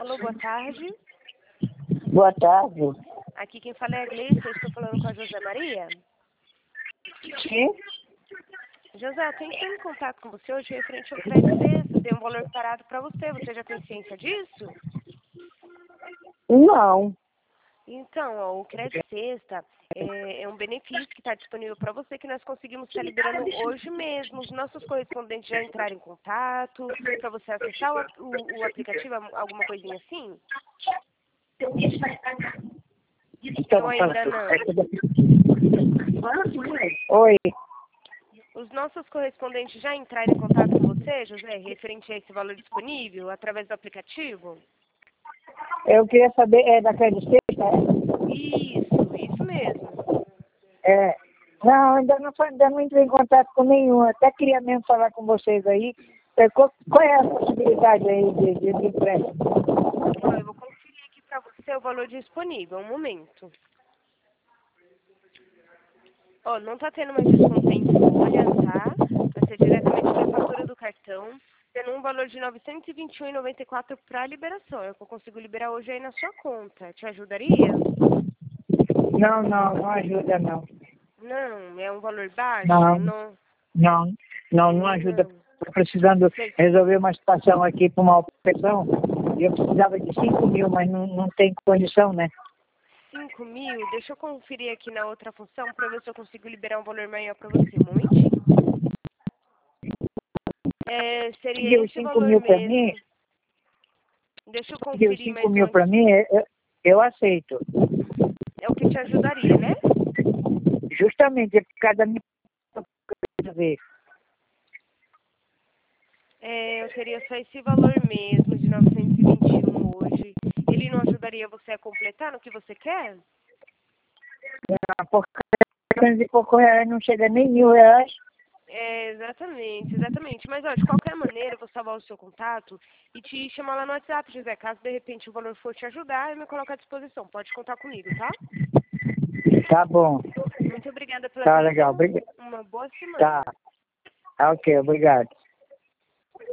Alô, boa tarde. Boa tarde. Aqui quem fala é a Gleice, eu estou falando com a José Maria. Sim? José, tem que ter em contato com você hoje referente ao crédito sexta. Tem um valor parado para você. Você já tem ciência disso? Não. Então, ó, o crédito sexta é um benefício que está disponível para você que nós conseguimos estar liberando hoje mesmo. Os nossos correspondentes já entraram em contato para você acessar o aplicativo, alguma coisinha assim? Então, Ou ainda não? Oi. Os nossos correspondentes já entraram em contato com você, José, referente a esse valor disponível através do aplicativo? Eu queria saber, da crédito sexta? Isso mesmo. Não, ainda não entrei em contato com nenhum. Até queria mesmo falar com vocês aí. Qual é a possibilidade aí de empréstimo? Ó, eu vou conferir aqui para você o valor disponível, um momento. Ó, não está tendo mais desconto em folha, tá? Vai ser diretamente na fatura do cartão, tendo um valor de R$ 921,94 para liberação. É o que eu consigo liberar hoje aí na sua conta. Te ajudaria? Não ajuda não. Não, é um valor baixo? Não ajuda. Estou precisando resolver uma situação aqui para uma operação e eu precisava de 5 mil, mas não tem condição, né? 5 mil? Deixa eu conferir aqui na outra função para ver se eu consigo liberar um valor maior para você. Um momentinho. Seria esse 5 valor mil para mim? mesmo. Deixa eu conferir 5 mais mil para antes. mim, eu aceito. É o que te ajudaria, né? Justamente, é por causa da minha vez. Eu teria só esse valor mesmo de 921 hoje. Ele não ajudaria você a completar no que você quer? Por 400 e pouco reais não chega nem R$ 1.000. Exatamente. Mas, ó, de qualquer maneira, eu vou salvar o seu contato e te chamar lá no WhatsApp, José. Caso, de repente, o valor for te ajudar, eu me coloco à disposição. Pode contar comigo, tá? Tá bom. Muito obrigada pela Tá atenção. legal. Obrigado. Uma boa semana. Tá. Ok, obrigado.